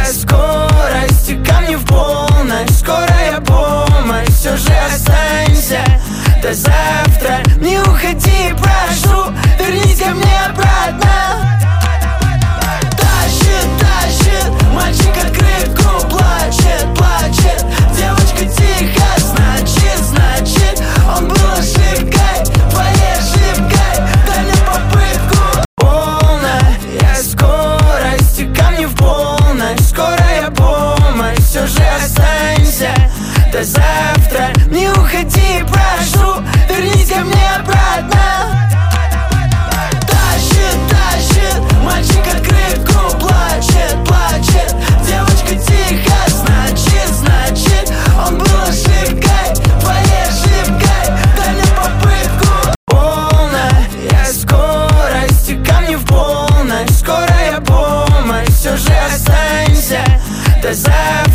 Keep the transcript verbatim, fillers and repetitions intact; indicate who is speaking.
Speaker 1: скорость и камни в полночь. Скорая помощь, все же останься до завтра. Не уходи, прошу, вернись ко мне обратно. Тащит, тащит, мальчик открытку, плачет, плачет. Девочка тихо, значит, значит, он был ошибкой, твоей ошибкой. Дай мне попытку. Полная скорость и камни в полночь. Скорая помощь, все же останься до завтра. Не уходи, прошу, вернись ко мне обратно. Тащит, тащит, мальчик открытку, плачет, плачет. Девочка тихо, значит, значит, он был ошибкой, твоей ошибкой. Дай мне попытку. Полная скорость и камни в полночь. Скорая помощь, все же останься до завтра.